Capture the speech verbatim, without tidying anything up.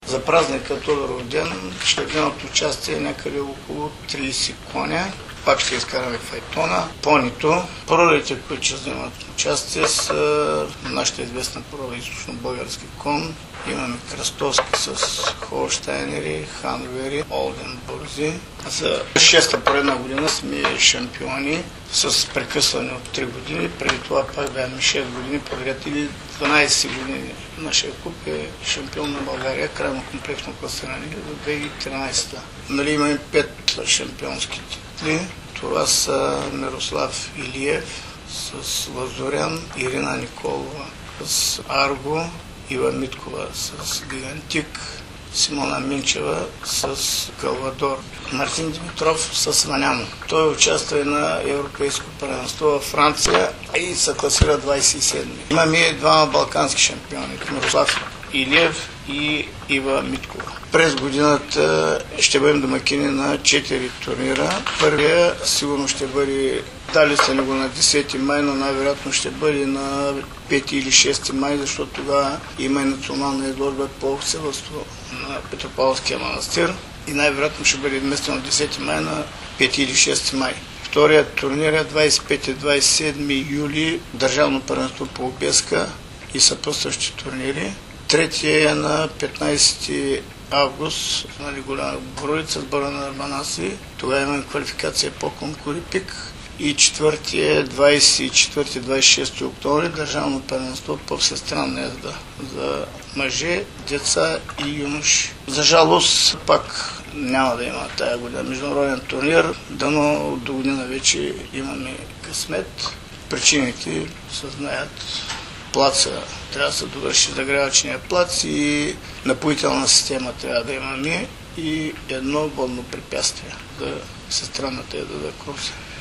За празника Тодоров ден ще вземат участие някъде около трийсет коня. Пак ще изкараме файтона, понито. Породите, които ще вземат участие, са нашата известна порода източно-български кон. Имаме кръстовски с холштайнери, ханвери, олденбурзи. За шеста поредна година сме шампиони с прекъсване от три години. Преди това пак бяхме шест години подряд или дванайсет години. Нашия клуб е шампион на България, крайно комплексно класиране до две хиляди и тринайсета. Нали, имаме пет шампионски титли. Това са Мирослав Илиев с Лазорян, Ирина Николова с Арго, Ива Миткова с Гигантик, Симона Минчева с Галвадор, Мартин Димитров с Ваняно. Той участва и на Европейско първенство във Франция и се класира двайсет и седми. Имаме двама балкански шампиони, Мирослав Илиев и Ива Миткова. През годината ще бъдем домакини на четири турнира. Първия сигурно ще бъде, дали сте го на десети май, но най-вероятно ще бъде на пети или шести май, защото тогава има и национална изложба по официалство на Петропавловския манастир и най-вероятно ще бъде вместо на десети май на пети или шести май. Вторият турнир е двайсет и пети до двайсет и седми юли, държавно първенство по обеска и съпътстващи турнири. Третия е на петнайсети август, нали, голяма Боровица с Барана Арманаси. Тогава имаме квалификация по конкурипик. И четвъртия е двайсет и четвърти до двайсет и шести октомври, държавно първенство по всестранна езда за мъже, деца и юноши. За жалост пак няма да има тая година международен турнир, дано до година вече имаме късмет. Причините се знаят. Плаца трябва да се довърши загрявачния плац и напоителна система трябва да имаме и едно водно препятствие за всестранната езда за Крузия.